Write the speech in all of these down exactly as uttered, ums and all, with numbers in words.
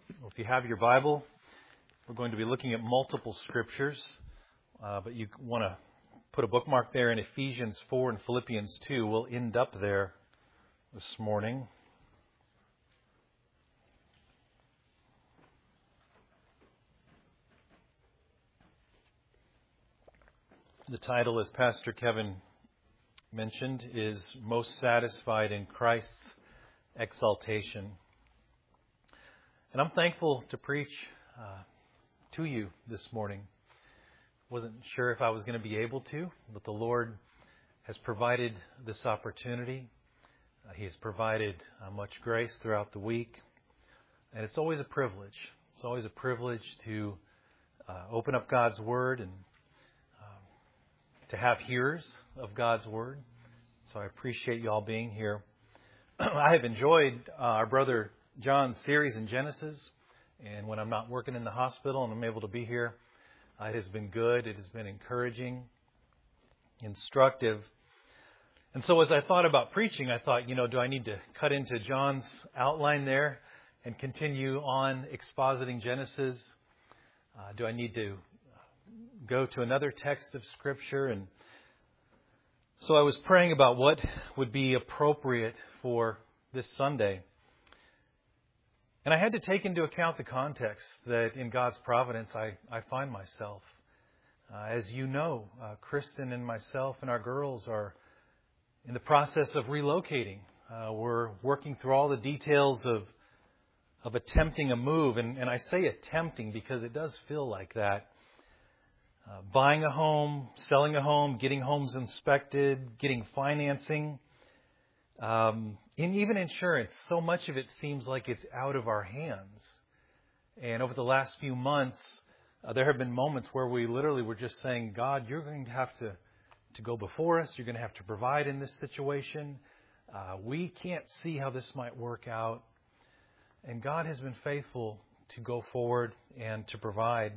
Well, if you have your Bible, we're going to be looking at multiple scriptures, uh, but you want to put a bookmark there in Ephesians four and Philippians two. We'll end up there this morning. The title, as Pastor Kevin mentioned, is Most Satisfied in Christ's Exaltation. And I'm thankful to preach uh, to you this morning. Wasn't sure if I was going to be able to, but the Lord has provided this opportunity. Uh, he has provided uh, much grace throughout the week. And it's always a privilege. It's always a privilege to uh, open up God's Word and to have hearers of God's Word. So I appreciate you all being here. I have enjoyed uh, our brother John's series in Genesis. And when I'm not working in the hospital and I'm able to be here, uh, it has been good. It has been encouraging, instructive. And so as I thought about preaching, I thought, you know, do I need to cut into John's outline there and continue on expositing Genesis? Uh, do I need to go to another text of Scripture? And so I was praying about what would be appropriate for this Sunday. And I had to take into account the context that in God's providence I, I find myself. Uh, as you know, uh, Kristen and myself and our girls are in the process of relocating. Uh, we're working through all the details of of attempting a move. And, and I say attempting because it does feel like that. Uh, buying a home, selling a home, getting homes inspected, getting financing, um, and even insurance. So much of it seems like it's out of our hands. And over the last few months, uh, there have been moments where we literally were just saying, God, you're going to have to, to go before us. You're going to have to provide in this situation. Uh, we can't see how this might work out. And God has been faithful to go forward and to provide.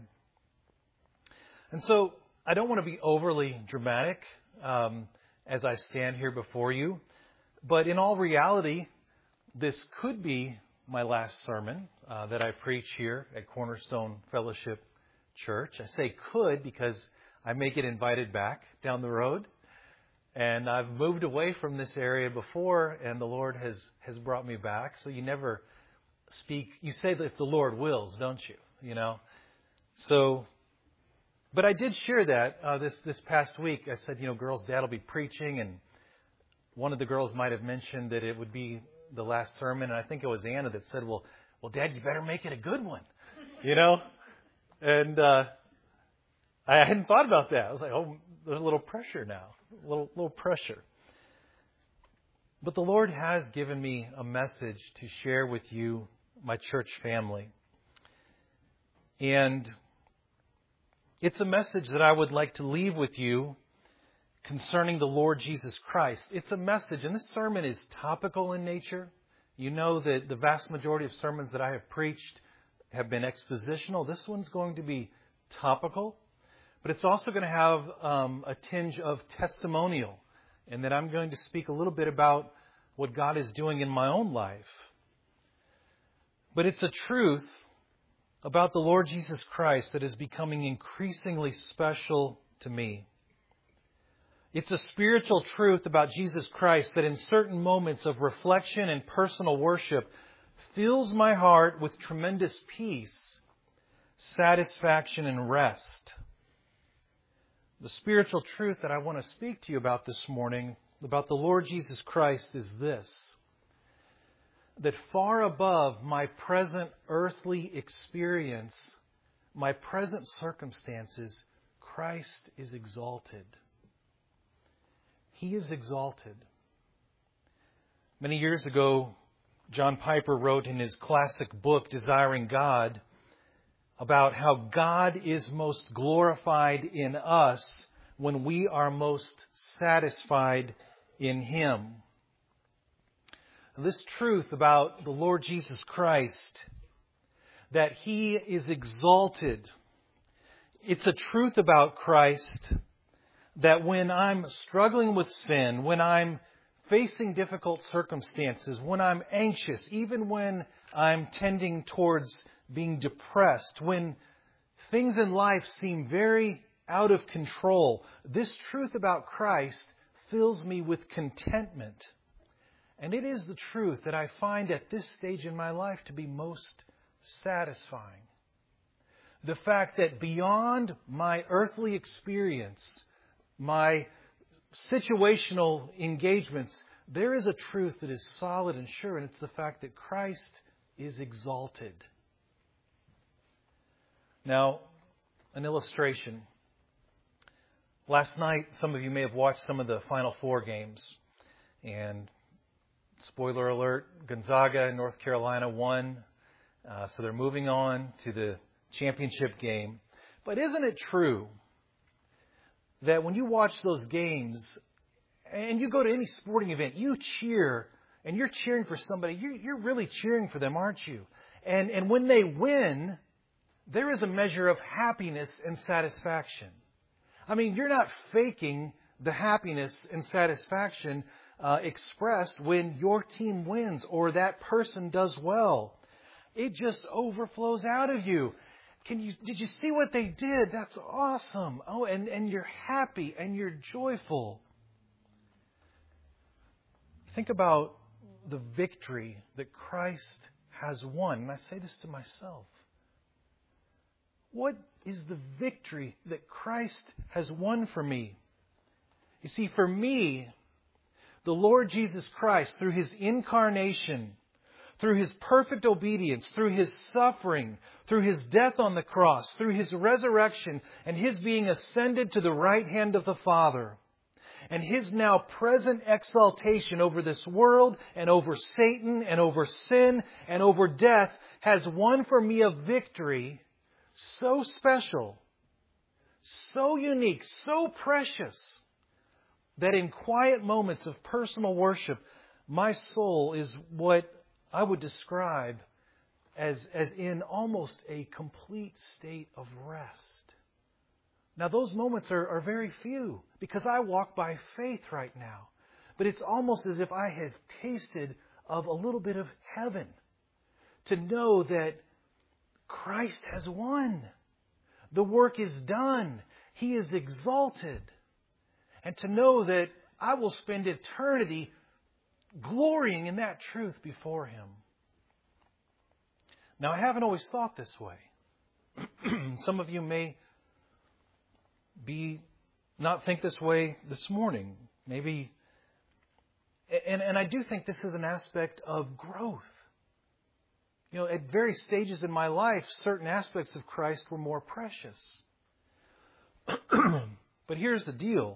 And so I don't want to be overly dramatic um, as I stand here before you. But in all reality, this could be my last sermon uh, that I preach here at Cornerstone Fellowship Church. I say could because I may get invited back down the road. And I've moved away from this area before, and the Lord has, has brought me back. So you never speak. You say that if the Lord wills, don't you? You know? So... But I did share that uh, this this past week. I said, you know, girls, Dad will be preaching. And one of the girls might have mentioned that it would be the last sermon. And I think it was Anna that said, well, well, Dad, you better make it a good one, you know. And uh, I hadn't thought about that. I was like, oh, there's a little pressure now, a little, little pressure. But the Lord has given me a message to share with you, my church family. And it's a message that I would like to leave with you concerning the Lord Jesus Christ. It's a message, and this sermon is topical in nature. You know that the vast majority of sermons that I have preached have been expositional. This one's going to be topical, but it's also going to have um, a tinge of testimonial, and that I'm going to speak a little bit about what God is doing in my own life. But it's a truth about the Lord Jesus Christ that is becoming increasingly special to me. It's a spiritual truth about Jesus Christ that in certain moments of reflection and personal worship fills my heart with tremendous peace, satisfaction, and rest. The spiritual truth that I want to speak to you about this morning, about the Lord Jesus Christ, is this: that far above my present earthly experience, my present circumstances, Christ is exalted. He is exalted. Many years ago, John Piper wrote in his classic book, Desiring God, about how God is most glorified in us when we are most satisfied in Him. This truth about the Lord Jesus Christ, that He is exalted. It's a truth about Christ that when I'm struggling with sin, when I'm facing difficult circumstances, when I'm anxious, even when I'm tending towards being depressed, when things in life seem very out of control, this truth about Christ fills me with contentment. And it is the truth that I find at this stage in my life to be most satisfying. The fact that beyond my earthly experience, my situational engagements, there is a truth that is solid and sure, and it's the fact that Christ is exalted. Now, an illustration. Last night, some of you may have watched some of the Final Four games. And spoiler alert, Gonzaga in North Carolina won. Uh, so they're moving on to the championship game. But isn't it true that when you watch those games and you go to any sporting event, you cheer and you're cheering for somebody, you're, you're really cheering for them, aren't you? And, and when they win, there is a measure of happiness and satisfaction. I mean, you're not faking the happiness and satisfaction uh, expressed when your team wins or that person does well. It just overflows out of you. Can you, did you see what they did? That's awesome. Oh, and, and you're happy and you're joyful. Think about the victory that Christ has won. And I say this to myself. What is the victory that Christ has won for me? You see, for me, the Lord Jesus Christ, through His incarnation, through His perfect obedience, through His suffering, through His death on the cross, through His resurrection, and His being ascended to the right hand of the Father, and His now present exaltation over this world and over Satan and over sin and over death has won for me a victory so special, so unique, so precious, that in quiet moments of personal worship, my soul is what I would describe as, as in almost a complete state of rest. Now, those moments are, are very few because I walk by faith right now. But it's almost as if I had tasted of a little bit of heaven to know that Christ has won. The work is done. He is exalted. And to know that I will spend eternity glorying in that truth before Him. Now, I haven't always thought this way. Some of you may be not think this way this morning. Maybe, and, and I do think this is an aspect of growth. You know, at various stages in my life, certain aspects of Christ were more precious. But here's the deal.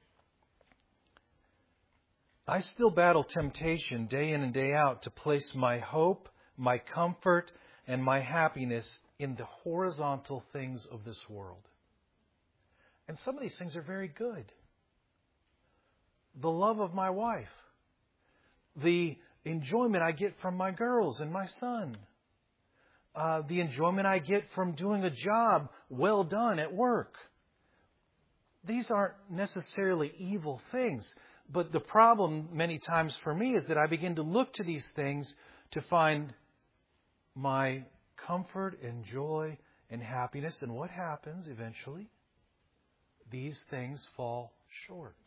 I still battle temptation day in and day out to place my hope, my comfort, and my happiness in the horizontal things of this world. And some of these things are very good. The love of my wife. The enjoyment I get from my girls and my son. Uh, the enjoyment I get from doing a job well done at work. These aren't necessarily evil things. But the problem many times for me is that I begin to look to these things to find my comfort and joy and happiness. And what happens eventually? These things fall short.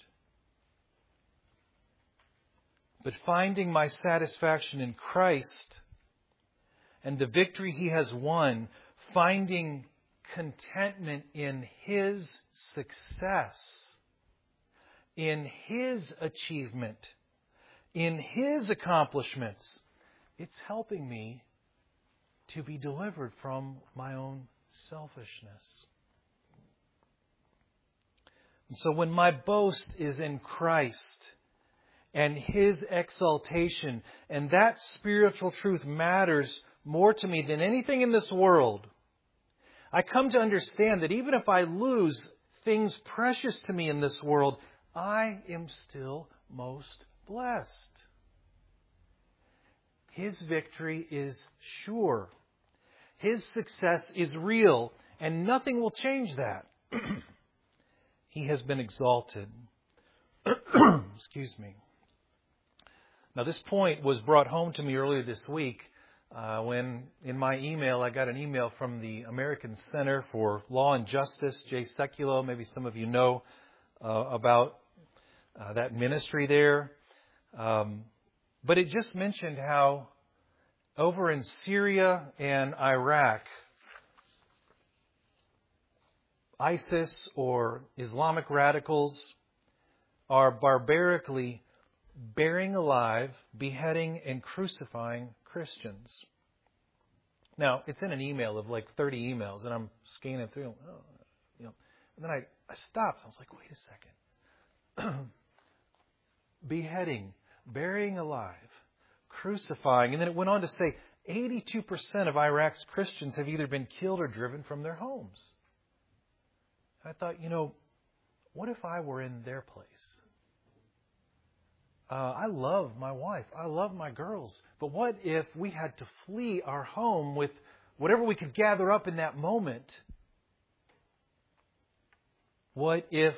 But finding my satisfaction in Christ and the victory He has won, finding contentment in His success, in His achievement, in His accomplishments, it's helping me to be delivered from my own selfishness. And so when my boast is in Christ and His exaltation, and that spiritual truth matters more to me than anything in this world, I come to understand that even if I lose things precious to me in this world, I am still most blessed. His victory is sure. His success is real, and nothing will change that. He has been exalted. Excuse me. Now, this point was brought home to me earlier this week uh, when in my email I got an email from the American Center for Law and Justice, Jay Sekulow. Maybe some of you know uh, about uh, that ministry there. Um, but it just mentioned how over in Syria and Iraq, ISIS or Islamic radicals are barbarically burying alive, beheading, and crucifying Christians. Now, it's in an email of like thirty emails, and I'm scanning through them. Oh, you know, and then I, I stopped. I was like, wait a second. Beheading, burying alive, crucifying. And then it went on to say eighty-two percent of Iraq's Christians have either been killed or driven from their homes. I thought, you know, what if I were in their place? Uh, I love my wife. I love my girls. But what if we had to flee our home with whatever we could gather up in that moment? What if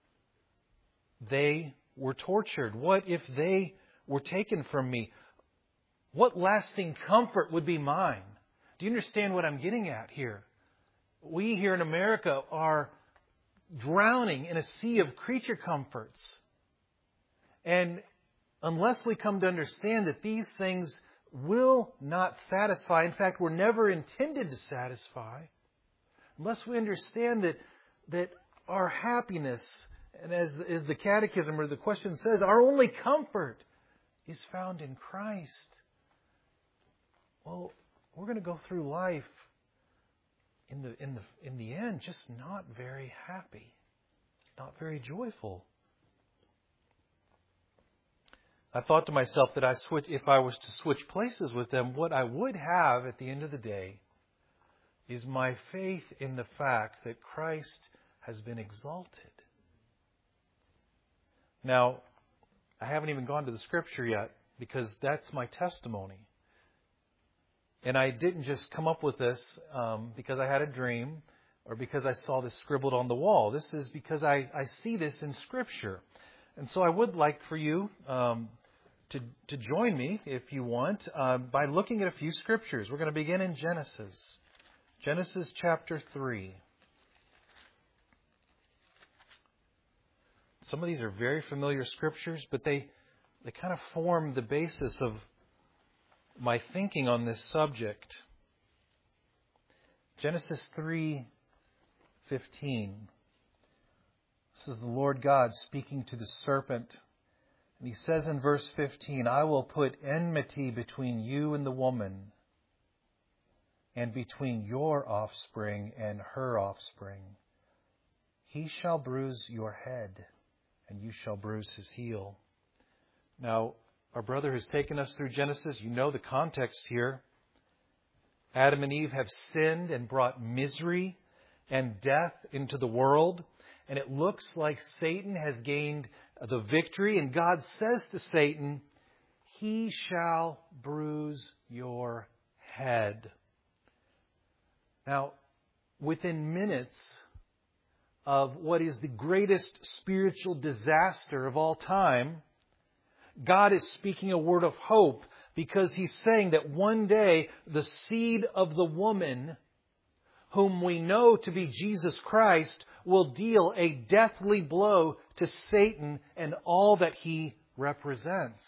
they were tortured? What if they were taken from me? What lasting comfort would be mine? Do you understand what I'm getting at here? We here in America are drowning in a sea of creature comforts. And unless we come to understand that these things will not satisfy, in fact, were never intended to satisfy, unless we understand that that our happiness, and as, as the catechism or the question says, our only comfort is found in Christ, well, we're going to go through life in the in the in the end just not very happy, not very joyful. I thought to myself that I switch, if I was to switch places with them, what I would have at the end of the day is my faith in the fact that Christ has been exalted. Now, I haven't even gone to the Scripture yet because that's my testimony. And I didn't just come up with this um, because I had a dream or because I saw this scribbled on the wall. This is because I, I see this in Scripture. And so I would like for you um, to, to join me, if you want, uh, by looking at a few Scriptures. We're going to begin in Genesis. Genesis chapter three. Some of these are very familiar Scriptures, but they, they kind of form the basis of my thinking on this subject. Genesis three fifteen. This is the Lord God speaking to the serpent. And He says in verse fifteen, I will put enmity between you and the woman, and between your offspring and her offspring. He shall bruise your head, and you shall bruise his heel. Now, our brother has taken us through Genesis. You know the context here. Adam and Eve have sinned and brought misery and death into the world. And it looks like Satan has gained the victory. And God says to Satan, he shall bruise your head. Now, within minutes of what is the greatest spiritual disaster of all time, God is speaking a word of hope because He's saying that one day the seed of the woman, whom we know to be Jesus Christ, will deal a deathly blow to Satan and all that he represents.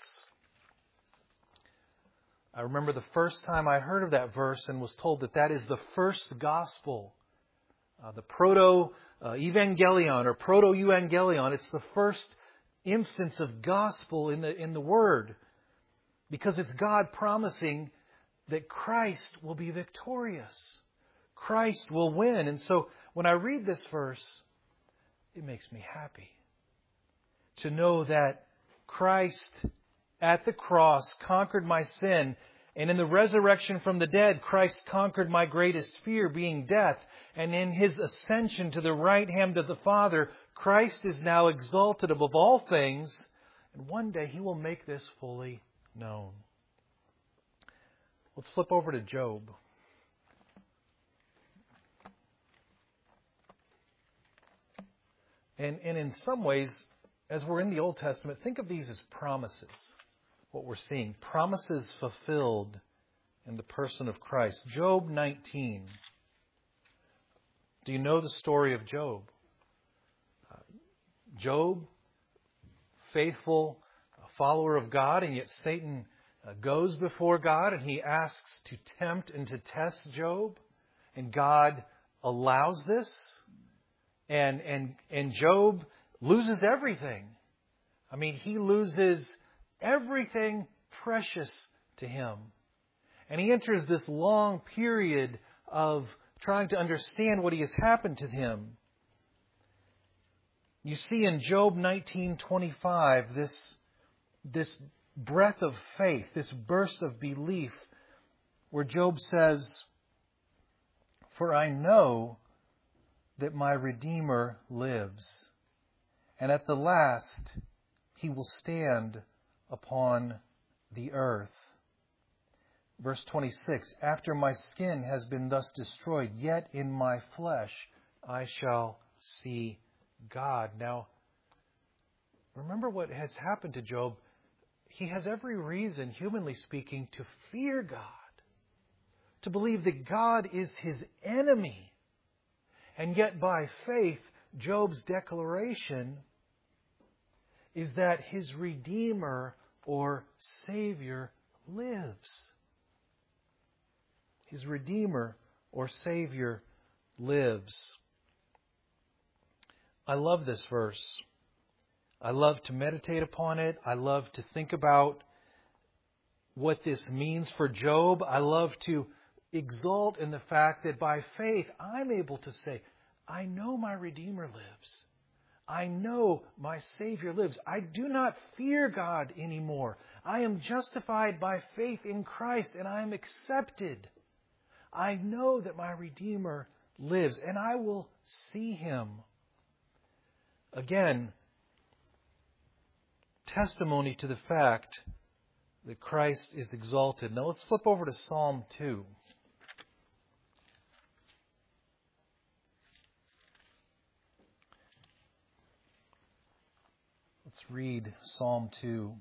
I remember the first time I heard of that verse and was told that that is the first gospel, uh, the proto-evangelion or proto-evangelion. It's the first instance of gospel in the in the Word, because it's God promising that Christ will be victorious. Christ will win. And so when I read this verse, it makes me happy to know that Christ at the cross conquered my sin, and in the resurrection from the dead, Christ conquered my greatest fear, being death. And in His ascension to the right hand of the Father, Christ is now exalted above all things, and one day He will make this fully known. Let's flip over to Job. And, and in some ways, as we're in the Old Testament, think of these as promises, what we're seeing. Promises fulfilled in the person of Christ. Job nineteen. Do you know the story of Job? Uh, Job, faithful follower of God, and yet Satan uh, goes before God and he asks to tempt and to test Job. And God allows this. And, and, and Job loses everything. I mean, he loses everything precious to him. And he enters this long period of trying to understand what he has happened to him. You see in Job nineteen twenty-five this, this breath of faith, this burst of belief, where Job says, "For I know that my Redeemer lives, and at the last he will stand upon the earth." Verse twenty-six, "After my skin has been thus destroyed, yet in my flesh I shall see God." Now, remember what has happened to Job. He has every reason, humanly speaking, to fear God, to believe that God is his enemy. And yet by faith, Job's declaration is that his Redeemer or Savior lives. His Redeemer or Savior lives. I love this verse. I love to meditate upon it. I love to think about what this means for Job. I love to exult in the fact that by faith I'm able to say, I know my Redeemer lives. I know my Savior lives. I do not fear God anymore. I am justified by faith in Christ and I am accepted. I know that my Redeemer lives and I will see Him. Again, testimony to the fact that Christ is exalted. Now let's flip over to Psalm two. Let's read Psalm two.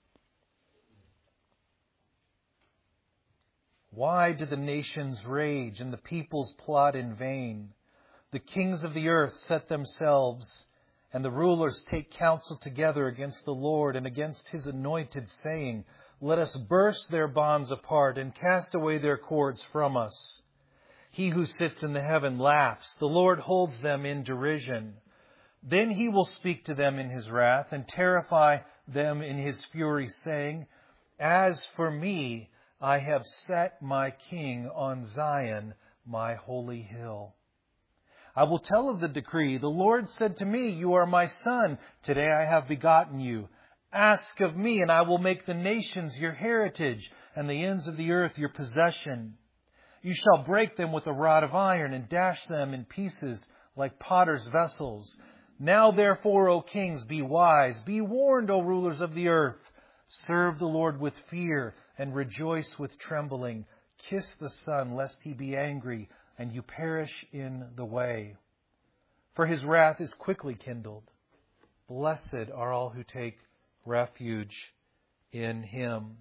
Why do the nations rage and the peoples plot in vain? The kings of the earth set themselves, and the rulers take counsel together against the Lord and against His anointed, saying, Let us burst their bonds apart and cast away their cords from us. He who sits in the heaven laughs. The Lord holds them in derision. Then He will speak to them in His wrath and terrify them in His fury, saying, As for me, I have set my King on Zion, my holy hill. I will tell of the decree. The Lord said to me, You are my son. Today I have begotten you. Ask of me, and I will make the nations your heritage, and the ends of the earth your possession. You shall break them with a rod of iron, and dash them in pieces like potter's vessels. Now therefore, O kings, be wise. Be warned, O rulers of the earth. Serve the Lord with fear, and rejoice with trembling. Kiss the Son, lest He be angry, and you perish in the way. For His wrath is quickly kindled. Blessed are all who take refuge in Him.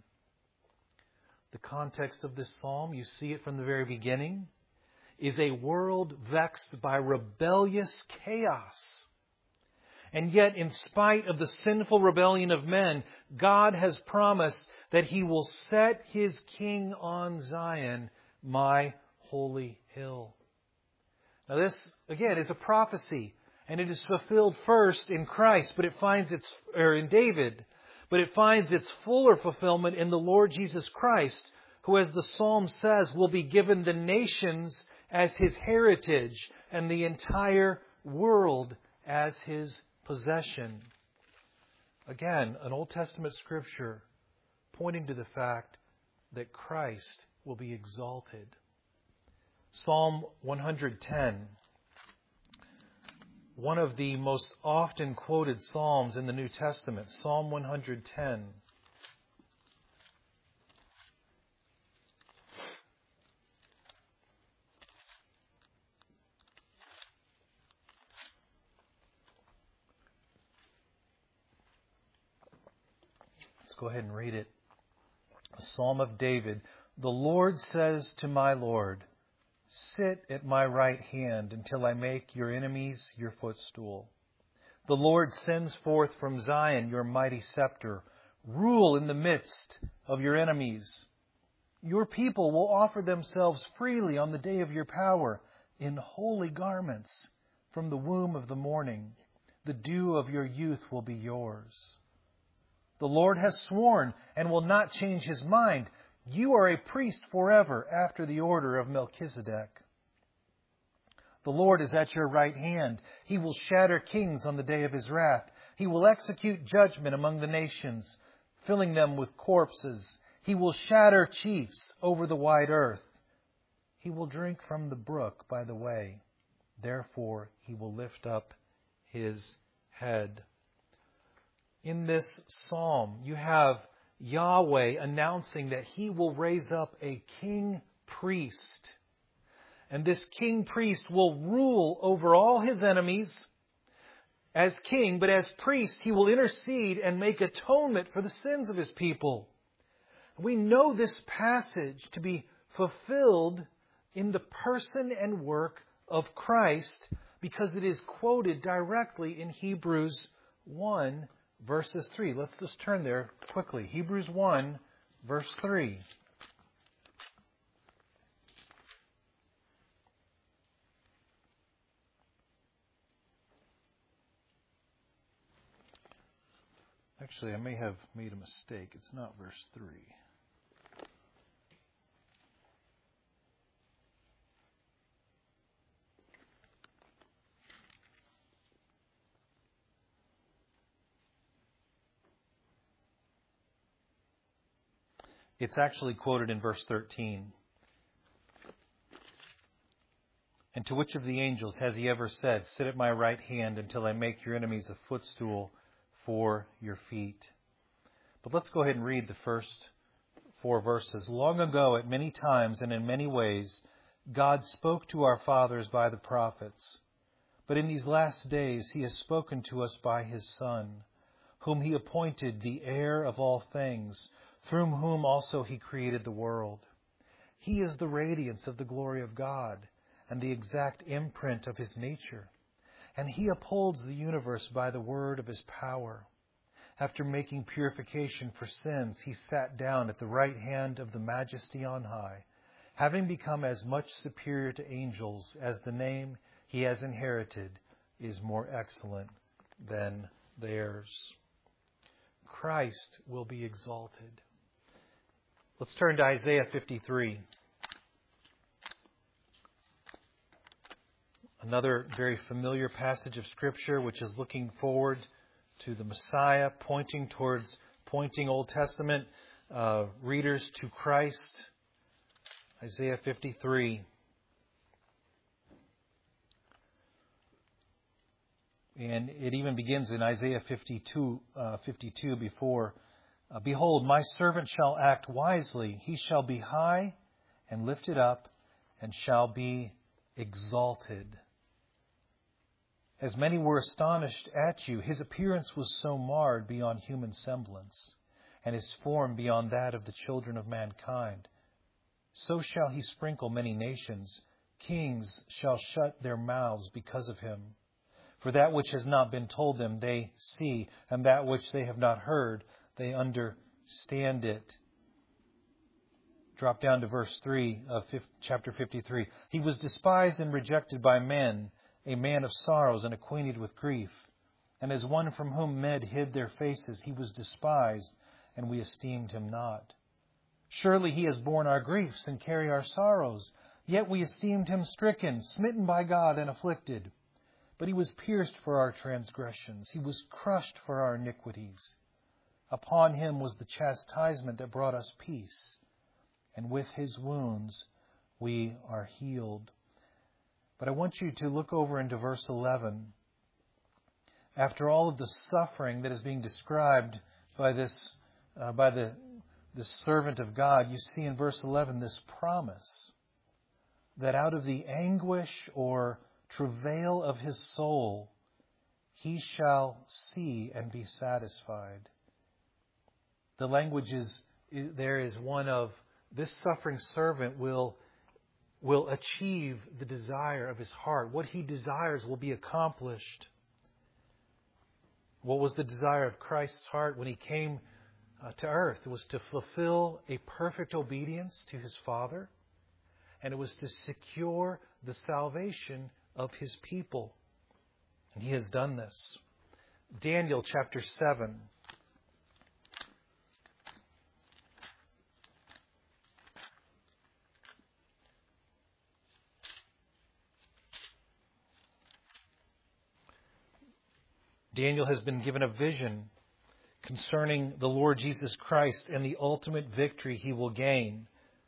The context of this psalm, you see it from the very beginning, is a world vexed by rebellious chaos. And yet, in spite of the sinful rebellion of men, God has promised that He will set His King on Zion, my holy hill. Now this, again, is a prophecy, and it is fulfilled first in Christ, but it finds its, or in David, but it finds its fuller fulfillment in the Lord Jesus Christ, who, as the Psalm says, will be given the nations as His heritage and the entire world as His possession. Again, an Old Testament scripture pointing to the fact that Christ will be exalted. Psalm one ten, one of the most often quoted psalms in the New Testament. Psalm one ten. Let's go ahead and read it. A Psalm of David. The Lord says to my Lord, sit at my right hand until I make your enemies your footstool. The Lord sends forth from Zion your mighty scepter. Rule in the midst of your enemies. Your people will offer themselves freely on the day of your power in holy garments from the womb of the morning. The dew of your youth will be yours. The Lord has sworn and will not change his mind. You are a priest forever after the order of Melchizedek. The Lord is at your right hand. He will shatter kings on the day of his wrath. He will execute judgment among the nations, filling them with corpses. He will shatter chiefs over the wide earth. He will drink from the brook by the way. Therefore, he will lift up his head. In this psalm, you have Yahweh announcing that he will raise up a king priest. And this king priest will rule over all his enemies as king, but as priest, he will intercede and make atonement for the sins of his people. We know this passage to be fulfilled in the person and work of Christ because it is quoted directly in Hebrews one, verses three. Let's just turn there quickly. Hebrews one, verse three. Actually, I may have made a mistake. It's not verse three. It's actually quoted in verse thirteen. And to which of the angels has he ever said, sit at my right hand until I make your enemies a footstool for your feet? But let's go ahead and read the first four verses. Long ago, at many times and in many ways, God spoke to our fathers by the prophets. But in these last days, he has spoken to us by his Son, whom he appointed the heir of all things, through whom also he created the world. He is the radiance of the glory of God and the exact imprint of his nature. And he upholds the universe by the word of his power. After making purification for sins, he sat down at the right hand of the Majesty on high, having become as much superior to angels as the name he has inherited is more excellent than theirs. Christ will be exalted. Let's turn to Isaiah fifty-three. Another very familiar passage of Scripture which is looking forward to the Messiah, pointing towards, pointing Old Testament uh, readers to Christ. Isaiah fifty-three. And it even begins in Isaiah fifty-two, uh, fifty-two before, uh, behold, my servant shall act wisely. He shall be high and lifted up and shall be exalted. As many were astonished at you, his appearance was so marred beyond human semblance, and his form beyond that of the children of mankind. So shall he sprinkle many nations. Kings shall shut their mouths because of him. For that which has not been told them they see, and that which they have not heard, they understand it. Drop down to verse three of chapter fifty-three. He was despised and rejected by men, a man of sorrows and acquainted with grief. And as one from whom men hid their faces, he was despised, and we esteemed him not. Surely he has borne our griefs and carried our sorrows, yet we esteemed him stricken, smitten by God, and afflicted. But he was pierced for our transgressions. He was crushed for our iniquities. Upon him was the chastisement that brought us peace, and with his wounds we are healed. But I want you to look over into verse eleven. After all of the suffering that is being described by this, uh, by the this servant of God, you see in verse eleven this promise that out of the anguish or travail of his soul, he shall see and be satisfied. The language is there is one of this suffering servant will, will achieve the desire of his heart. What he desires will be accomplished. What was the desire of Christ's heart when he came uh, to earth? It was to fulfill a perfect obedience to his Father, and it was to secure the salvation of his people. And he has done this. Daniel chapter seven. Daniel has been given a vision concerning the Lord Jesus Christ and the ultimate victory he will gain.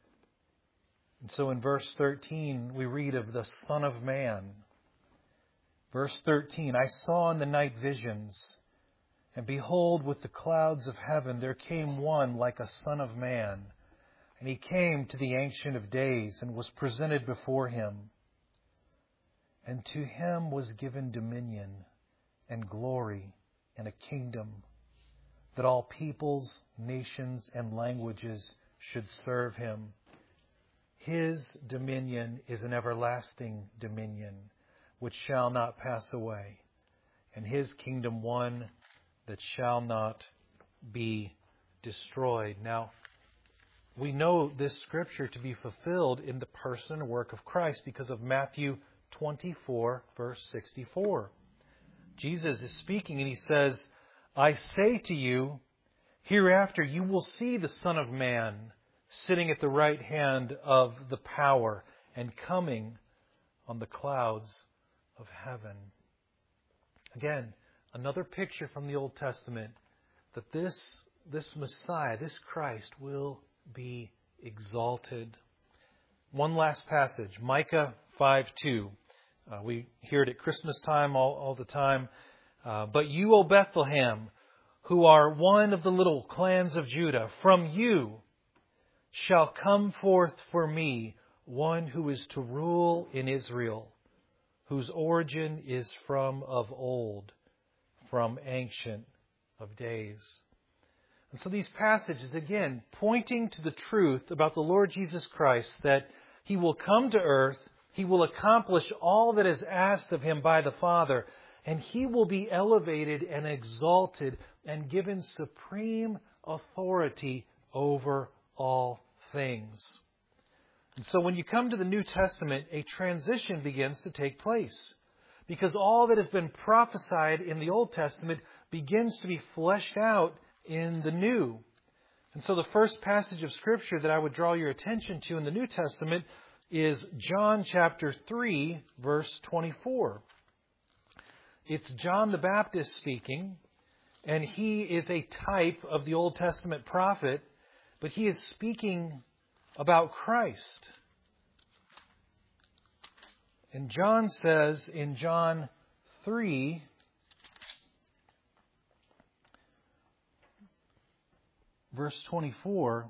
And so in verse thirteen, we read of the Son of Man. Verse thirteen, I saw in the night visions, and behold, with the clouds of heaven there came one like a Son of Man. And he came to the Ancient of Days and was presented before him. And to him was given dominion and glory and a kingdom, that all peoples, nations, and languages should serve him. His dominion is an everlasting dominion, which shall not pass away, and his kingdom one that shall not be destroyed. Now, we know this scripture to be fulfilled in the person and work of Christ because of Matthew twenty-four, verse sixty-four. Jesus is speaking and he says, I say to you, hereafter you will see the Son of Man sitting at the right hand of the power and coming on the clouds of heaven. Again, another picture from the Old Testament that this, this Messiah, this Christ, will be exalted. One last passage, Micah five two. Uh, we hear it at Christmas time all, all the time. Uh, but you, O Bethlehem, who are one of the little clans of Judah, from you shall come forth for me one who is to rule in Israel, whose origin is from of old, from ancient of days. And so these passages, again, pointing to the truth about the Lord Jesus Christ, that he will come to earth, he will accomplish all that is asked of him by the Father, and he will be elevated and exalted and given supreme authority over all things. And so when you come to the New Testament, a transition begins to take place, because all that has been prophesied in the Old Testament begins to be fleshed out in the New. And so the first passage of Scripture that I would draw your attention to in the New Testament is John chapter three, verse twenty-four. It's John the Baptist speaking, and he is a type of the Old Testament prophet, but he is speaking about Christ. And John says in John three, verse twenty-four,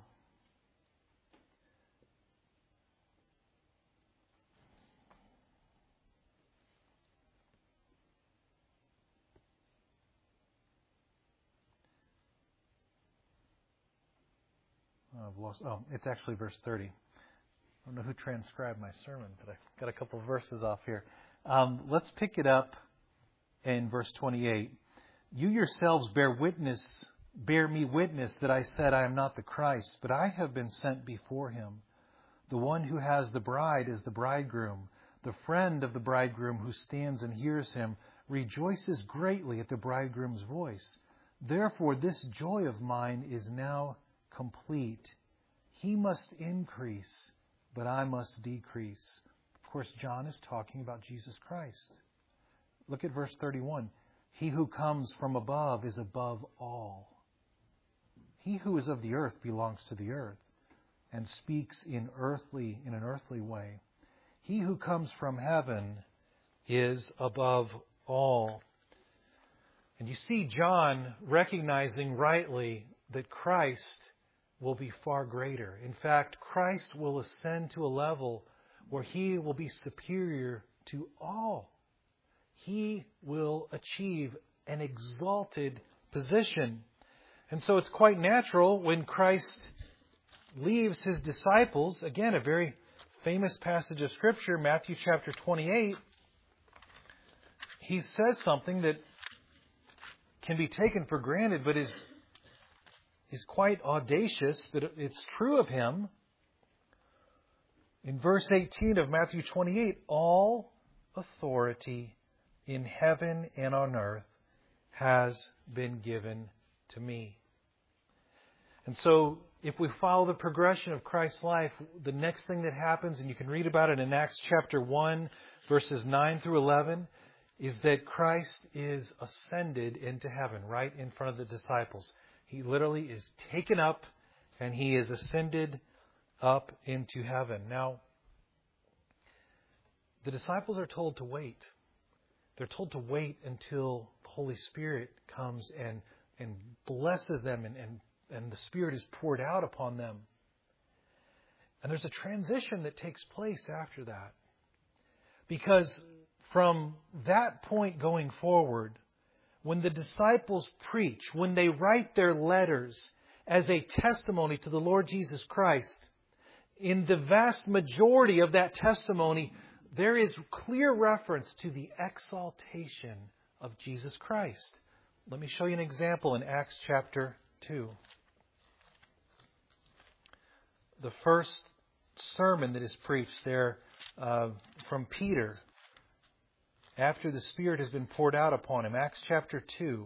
I've lost. Oh, it's actually verse thirty. I don't know who transcribed my sermon, but I got a couple of verses off here. Um, let's pick it up in verse twenty-eight. You yourselves bear witness, bear me witness that I said I am not the Christ, but I have been sent before him. The one who has the bride is the bridegroom. The friend of the bridegroom who stands and hears him rejoices greatly at the bridegroom's voice. Therefore, this joy of mine is now complete. He must increase, but I must decrease. Of course, John is talking about Jesus Christ. Look at verse thirty-one. He who comes from above is above all. He who is of the earth belongs to the earth and speaks in earthly, in an earthly way. He who comes from heaven is above all. And you see John recognizing rightly that Christ will be far greater. In fact, Christ will ascend to a level where he will be superior to all. He will achieve an exalted position. And so it's quite natural when Christ leaves his disciples, again, a very famous passage of Scripture, Matthew chapter twenty-eight, he says something that can be taken for granted, but is, is quite audacious, but it's true of him. In verse eighteen of Matthew twenty-eight, all authority in heaven and on earth has been given to me. And so, if we follow the progression of Christ's life, the next thing that happens, and you can read about it in Acts chapter one, verses nine through eleven, is that Christ is ascended into heaven right in front of the disciples. He literally is taken up and he is ascended up into heaven. Now, the disciples are told to wait. They're told to wait until the Holy Spirit comes and, and blesses them and, and, and the Spirit is poured out upon them. And there's a transition that takes place after that. Because from that point going forward, when the disciples preach, when they write their letters as a testimony to the Lord Jesus Christ, in the vast majority of that testimony, there is clear reference to the exaltation of Jesus Christ. Let me show you an example in Acts chapter two. The first sermon that is preached there uh, from Peter after the Spirit has been poured out upon him. Acts chapter two,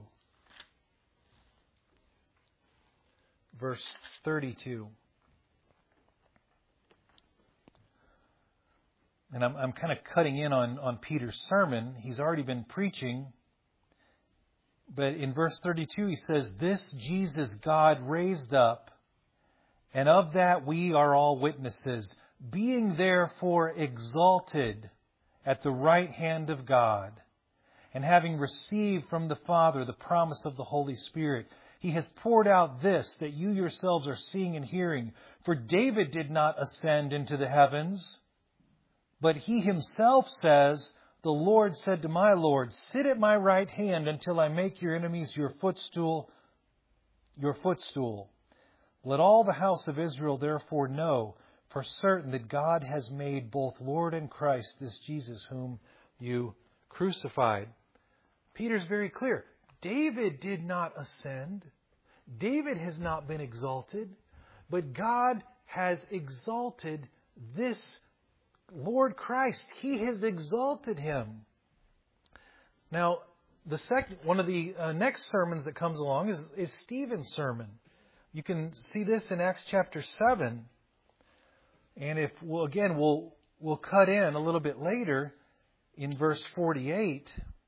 verse thirty-two. And I'm, I'm kind of cutting in on, on Peter's sermon. He's already been preaching. But in verse thirty-two he says, "This Jesus God raised up, and of that we are all witnesses, being therefore exalted at the right hand of God, and having received from the Father the promise of the Holy Spirit, He has poured out this that you yourselves are seeing and hearing. For David did not ascend into the heavens, but he himself says, 'The Lord said to my Lord, sit at my right hand until I make your enemies your footstool, your footstool.' Let all the house of Israel therefore know for certain that God has made both Lord and Christ this Jesus whom you crucified." Peter's very clear. David did not ascend. David has not been exalted. But God has exalted this Lord Christ. He has exalted Him. Now, the second, one of the uh, next sermons that comes along is, is Stephen's sermon. You can see this in Acts chapter seven. And if we'll, again, we'll we'll cut in a little bit later in verse forty-eight.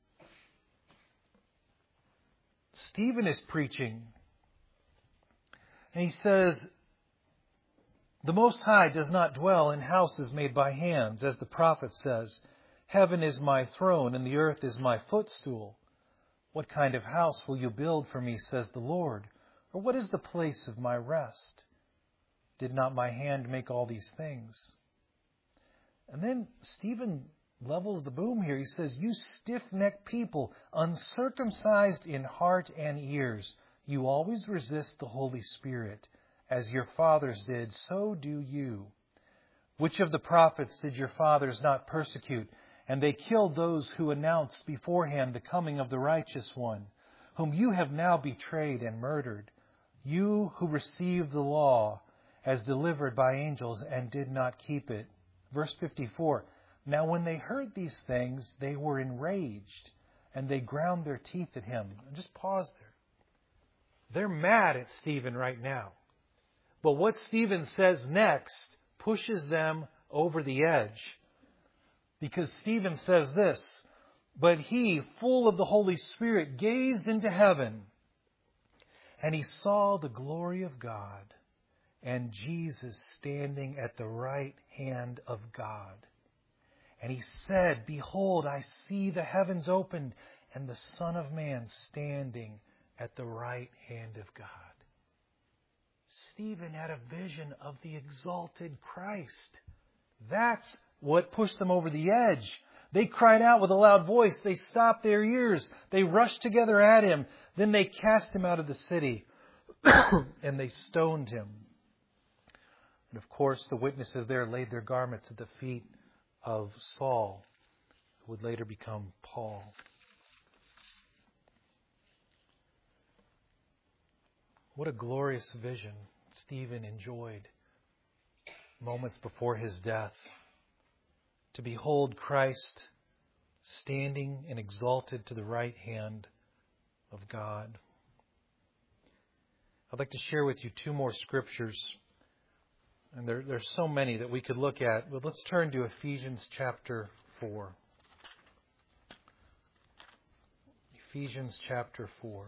Stephen is preaching. And he says, "The Most High does not dwell in houses made by hands, as the prophet says, 'Heaven is my throne and the earth is my footstool.' What kind of house will you build for me, says the Lord? Or what is the place of my rest? Did not my hand make all these things?" And then Stephen levels the boom here. He says, "You stiff-necked people, uncircumcised in heart and ears, you always resist the Holy Spirit. As your fathers did, so do you. Which of the prophets did your fathers not persecute? And they killed those who announced beforehand the coming of the righteous one, whom you have now betrayed and murdered. You who received the law as delivered by angels and did not keep it." Verse fifty-four, "Now when they heard these things, they were enraged, and they ground their teeth at him." And just pause there. They're mad at Stephen right now. But what Stephen says next pushes them over the edge. Because Stephen says this, "But he, full of the Holy Spirit, gazed into heaven, and he saw the glory of God, and Jesus standing at the right hand of God. And he said, 'Behold, I see the heavens opened, and the Son of Man standing at the right hand of God.'" Stephen had a vision of the exalted Christ. That's what pushed them over the edge. They cried out with a loud voice. They stopped their ears. They rushed together at him. Then they cast him out of the city and they stoned him. And of course, the witnesses there laid their garments at the feet of Saul, who would later become Paul. What a glorious vision Stephen enjoyed moments before his death. To behold Christ standing and exalted to the right hand of God. I'd like to share with you two more scriptures. And there, there's so many that we could look at. But let's turn to Ephesians chapter four. Ephesians chapter four.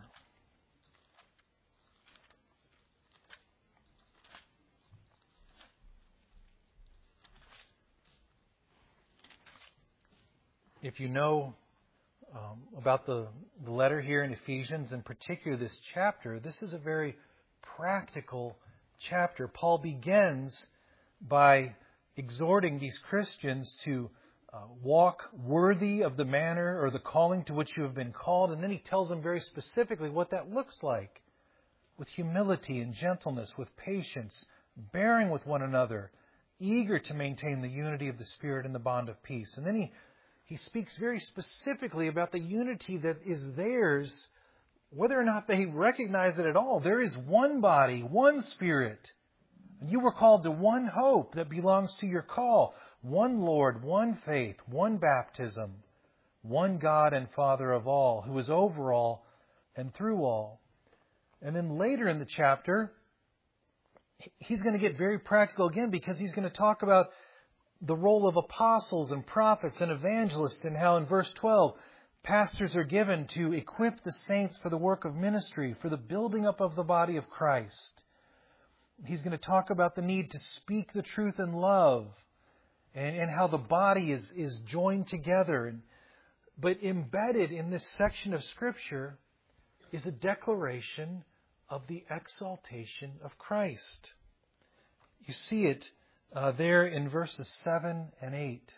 If you know um, about the, the letter here in Ephesians, in particular this chapter, this is a very practical chapter. Paul begins by exhorting these Christians to uh, walk worthy of the manner or the calling to which you have been called. And then he tells them very specifically what that looks like. With humility and gentleness, with patience, bearing with one another, eager to maintain the unity of the Spirit in the bond of peace. And then he He speaks very specifically about the unity that is theirs, whether or not they recognize it at all. There is one body, one Spirit. And you were called to one hope that belongs to your call. One Lord, one faith, one baptism, one God and Father of all, who is over all and through all. And then later in the chapter, he's going to get very practical again, because he's going to talk about the role of apostles and prophets and evangelists, and how in verse twelve, pastors are given to equip the saints for the work of ministry, for the building up of the body of Christ. He's going to talk about the need to speak the truth in love, and, and how the body is, is joined together. But embedded in this section of Scripture is a declaration of the exaltation of Christ. You see it Uh, there in verses seven and eight.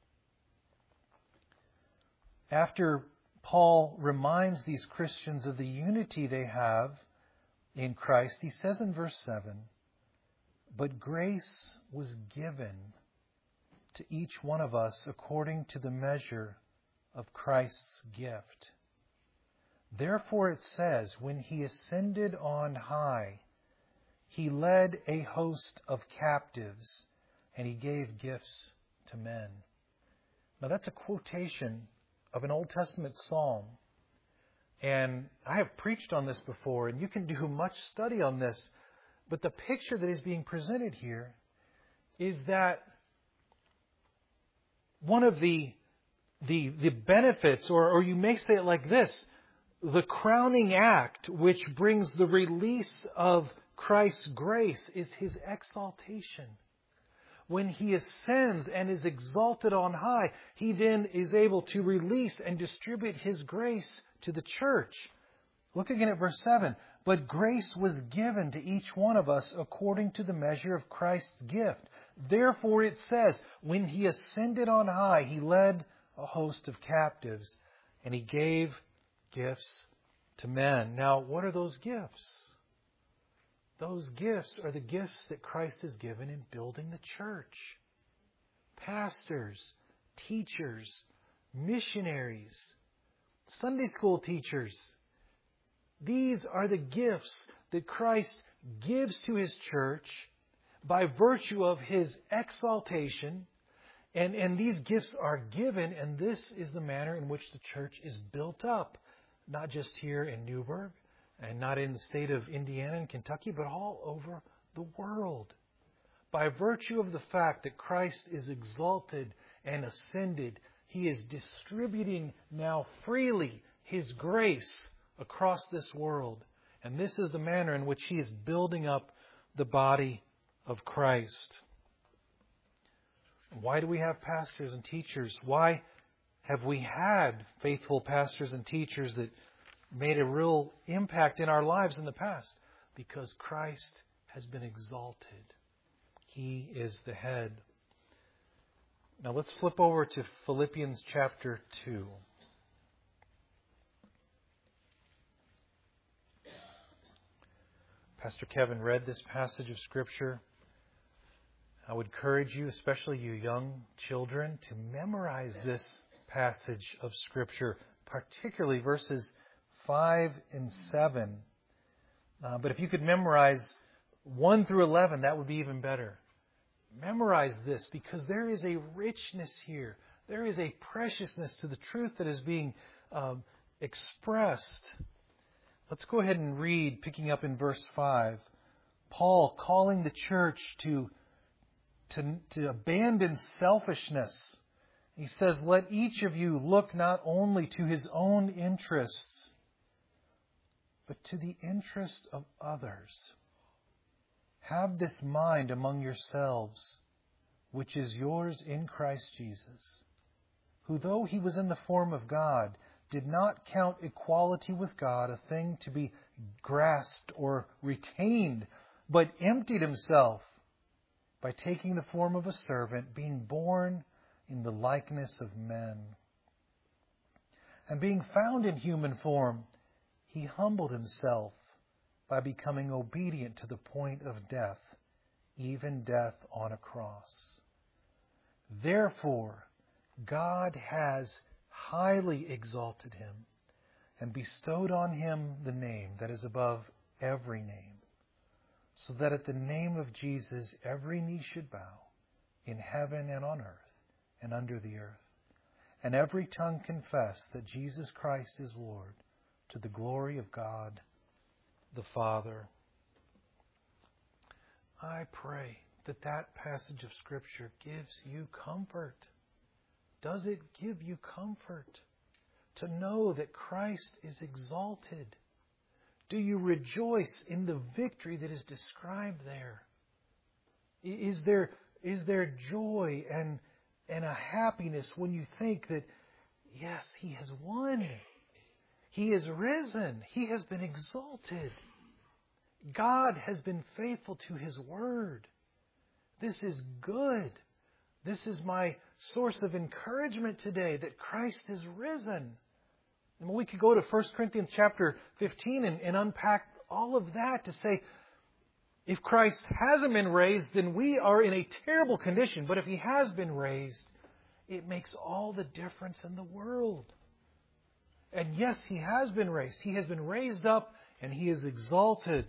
After Paul reminds these Christians of the unity they have in Christ, he says in verse seven, "But grace was given to each one of us according to the measure of Christ's gift. Therefore it says, when he ascended on high, he led a host of captives, and he gave gifts to men." Now that's a quotation of an Old Testament psalm. And I have preached on this before, and you can do much study on this. But the picture that is being presented here is that one of the, the, the benefits, or, or you may say it like this, the crowning act which brings the release of Christ's grace is His exaltation. When He ascends and is exalted on high, He then is able to release and distribute His grace to the church. Look again at verse seven. "But grace was given to each one of us according to the measure of Christ's gift. Therefore it says, when He ascended on high, He led a host of captives, and He gave gifts to men." Now, what are those gifts? Those gifts are the gifts that Christ has given in building the church. Pastors, teachers, missionaries, Sunday school teachers. These are the gifts that Christ gives to His church by virtue of His exaltation. And, and these gifts are given, and this is the manner in which the church is built up. Not just here in Newburgh, and not in the state of Indiana and Kentucky, but all over the world. By virtue of the fact that Christ is exalted and ascended, He is distributing now freely His grace across this world. And this is the manner in which He is building up the body of Christ. Why do we have pastors and teachers? Why have we had faithful pastors and teachers that made a real impact in our lives in the past? Because Christ has been exalted. He is the head. Now let's flip over to Philippians chapter two. Pastor Kevin read this passage of Scripture. I would encourage you, especially you young children, to memorize this passage of Scripture, particularly verses five and seven. Uh, but if you could memorize one through eleven, that would be even better. Memorize this because there is a richness here. There is a preciousness to the truth that is being um, expressed. Let's go ahead and read, picking up in verse five. Paul calling the church to, to, to abandon selfishness. He says, "Let each of you look not only to his own interests, but to the interest of others. Have this mind among yourselves, which is yours in Christ Jesus, who though he was in the form of God, did not count equality with God a thing to be grasped or retained, but emptied himself by taking the form of a servant, being born in the likeness of men. And being found in human form, he humbled himself by becoming obedient to the point of death, even death on a cross. Therefore, God has highly exalted him and bestowed on him the name that is above every name, so that at the name of Jesus every knee should bow, in heaven and on earth and under the earth, and every tongue confess that Jesus Christ is Lord, to the glory of God the Father." I pray that that passage of Scripture gives you comfort. Does it give you comfort to know that Christ is exalted? Do you rejoice in the victory that is described there? Is there, is there joy and, and a happiness when you think that, yes, He has won. He is risen. He has been exalted. God has been faithful to His Word. This is good. This is my source of encouragement today, that Christ is risen. And we could go to First Corinthians chapter fifteen and, and unpack all of that to say, if Christ hasn't been raised, then we are in a terrible condition. But if He has been raised, it makes all the difference in the world. And yes, He has been raised. He has been raised up and He is exalted.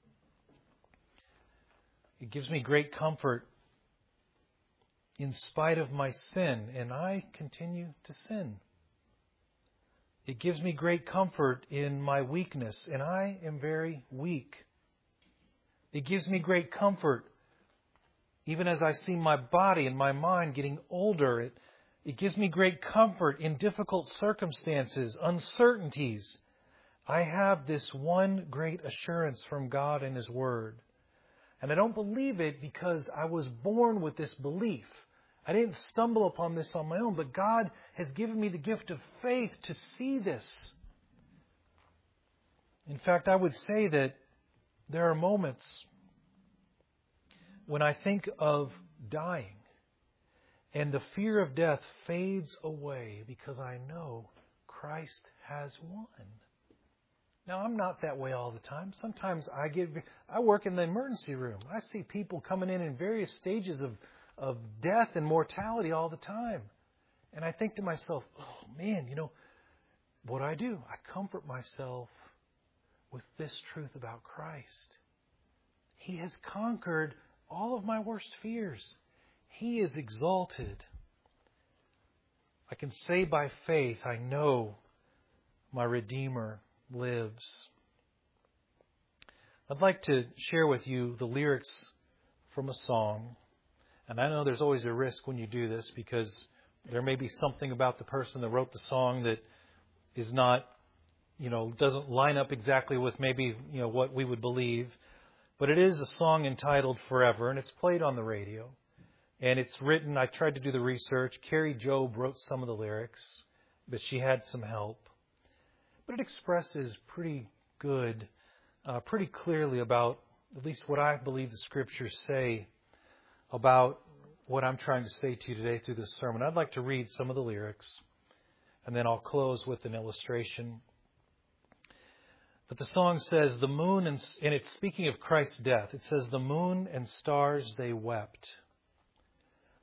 It gives me great comfort in spite of my sin, and I continue to sin. It gives me great comfort in my weakness, and I am very weak. It gives me great comfort even as I see my body and my mind getting older. It, it gives me great comfort in difficult circumstances, uncertainties. I have this one great assurance from God and His Word. And I don't believe it because I was born with this belief. I didn't stumble upon this on my own, but God has given me the gift of faith to see this. In fact, I would say that there are moments when I think of dying and the fear of death fades away because I know Christ has won. Now, I'm not that way all the time. Sometimes I get, I work in the emergency room. I see people coming in in various stages of, of death and mortality all the time. And I think to myself, oh man, you know, what do I do? I comfort myself with this truth about Christ. He has conquered all of my worst fears. He is exalted. I can say by faith, I know my Redeemer lives. I'd like to share with you the lyrics from a song. And I know there's always a risk when you do this because there may be something about the person that wrote the song that is not, you know, doesn't line up exactly with maybe, you know, what we would believe. But it is a song entitled Forever, and it's played on the radio. And it's written, I tried to do the research. Carrie Job wrote some of the lyrics, but she had some help. But it expresses pretty good, uh, pretty clearly about at least what I believe the Scriptures say about what I'm trying to say to you today through this sermon. I'd like to read some of the lyrics, and then I'll close with an illustration. But the song says, the moon, and, and it's speaking of Christ's death. It says, the moon and stars, they wept.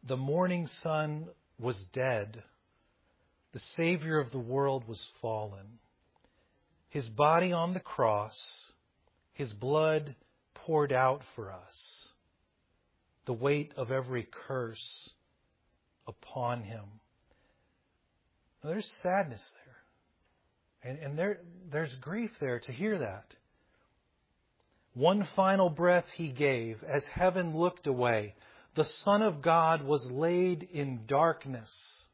the morning sun was dead. The Savior of the world was fallen. His body on the cross, His blood poured out for us. The weight of every curse upon Him. Now, there's sadness there. And, and there, there's grief there to hear that. One final breath He gave as heaven looked away. The Son of God was laid in darkness.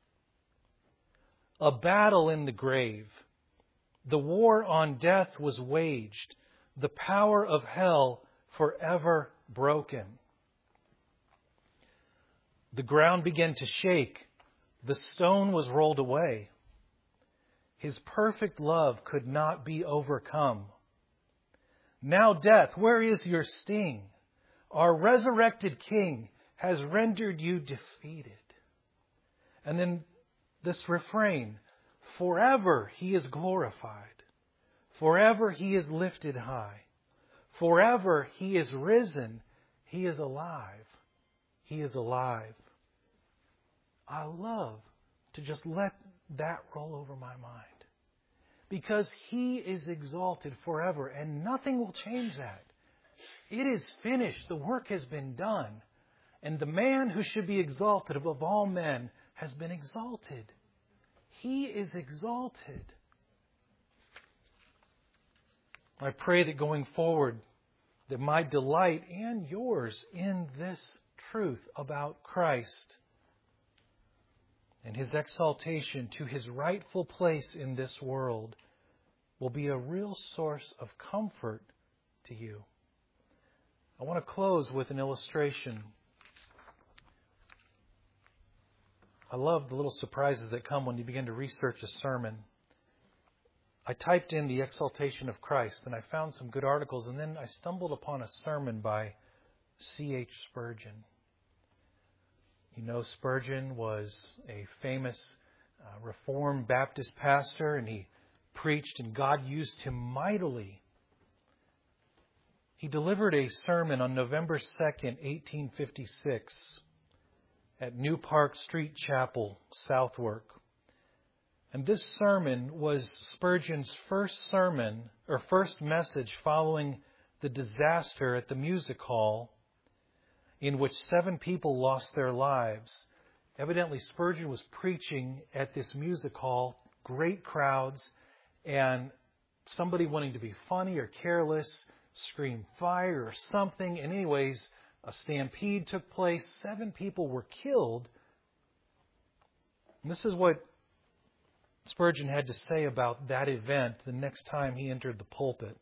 A battle in the grave. The war on death was waged. The power of hell forever broken. The ground began to shake. The stone was rolled away. His perfect love could not be overcome. Now, death, where is your sting? Our resurrected King has rendered you defeated. And then this refrain, forever He is glorified. Forever He is lifted high. Forever He is risen. He is alive. He is alive. I love to just let that roll over my mind. Because He is exalted forever, and nothing will change that. It is finished. The work has been done. And the man who should be exalted above all men has been exalted. He is exalted. I pray that going forward, that my delight and yours in this truth about Christ and His exaltation to His rightful place in this world will be a real source of comfort to you. I want to close with an illustration. I love the little surprises that come when you begin to research a sermon. I typed in the exaltation of Christ and I found some good articles, and then I stumbled upon a sermon by C H Spurgeon. You know, Spurgeon was a famous uh, Reformed Baptist pastor, and he preached, and God used him mightily. He delivered a sermon on November second, eighteen fifty-six at New Park Street Chapel, Southwark. And this sermon was Spurgeon's first sermon, or first message following the disaster at the music hall in which seven people lost their lives. Evidently, Spurgeon was preaching at this music hall, great crowds, and somebody wanting to be funny or careless screamed fire or something. And anyways, a stampede took place. Seven people were killed. And this is what Spurgeon had to say about that event the next time he entered the pulpit.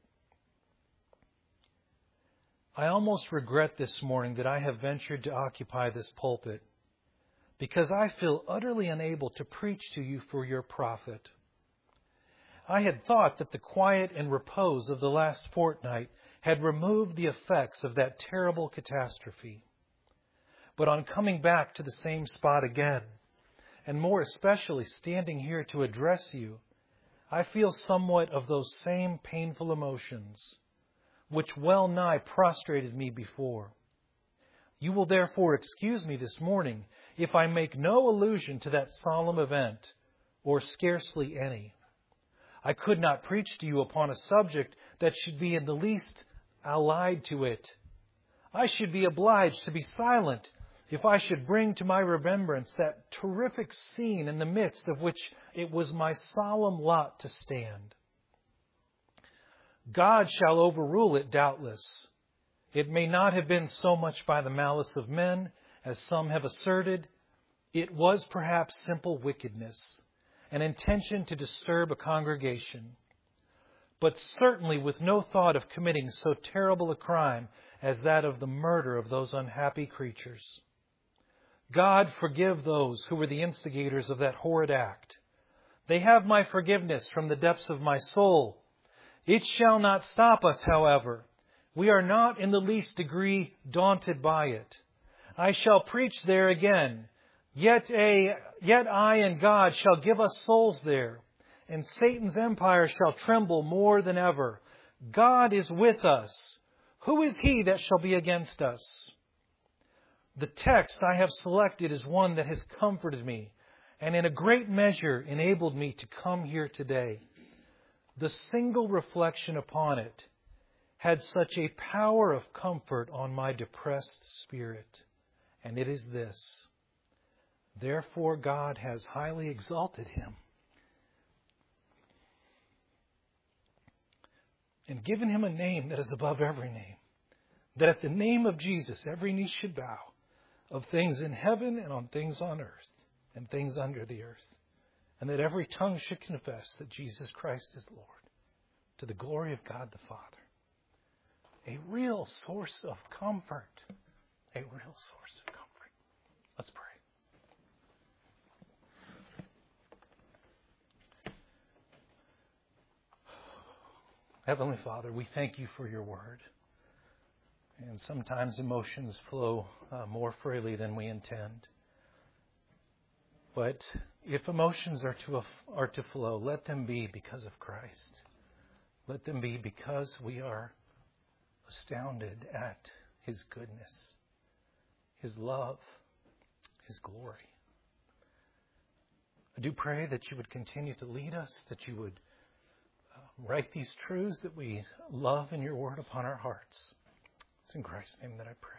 I almost regret this morning that I have ventured to occupy this pulpit, because I feel utterly unable to preach to you for your profit. I had thought that the quiet and repose of the last fortnight had removed the effects of that terrible catastrophe. But on coming back to the same spot again, and more especially standing here to address you, I feel somewhat of those same painful emotions, which well nigh prostrated me before. You will therefore excuse me this morning if I make no allusion to that solemn event, or scarcely any. I could not preach to you upon a subject that should be in the least allied to it. I should be obliged to be silent if I should bring to my remembrance that terrific scene in the midst of which it was my solemn lot to stand. God shall overrule it, doubtless. It may not have been so much by the malice of men, as some have asserted. It was perhaps simple wickedness, an intention to disturb a congregation, but certainly with no thought of committing so terrible a crime as that of the murder of those unhappy creatures. God forgive those who were the instigators of that horrid act. They have my forgiveness from the depths of my soul. It shall not stop us, however. We are not in the least degree daunted by it. I shall preach there again. Yet, a, yet I and God shall give us souls there, and Satan's empire shall tremble more than ever. God is with us. Who is he that shall be against us? The text I have selected is one that has comforted me and in a great measure enabled me to come here today. The single reflection upon it had such a power of comfort on my depressed spirit. And it is this: therefore God has highly exalted him and given him a name that is above every name, that at the name of Jesus every knee should bow, of things in heaven and on things on earth and things under the earth, and that every tongue should confess that Jesus Christ is Lord, to the glory of God the Father. A real source of comfort. A real source of comfort. Let's pray. Heavenly Father, we thank you for your word. And sometimes emotions flow uh, more freely than we intend. But if emotions are to, are to flow, let them be because of Christ. Let them be because we are astounded at his goodness, his love, his glory. I do pray that you would continue to lead us, that you would uh, write these truths that we love in your word upon our hearts. It's in Christ's name that I pray.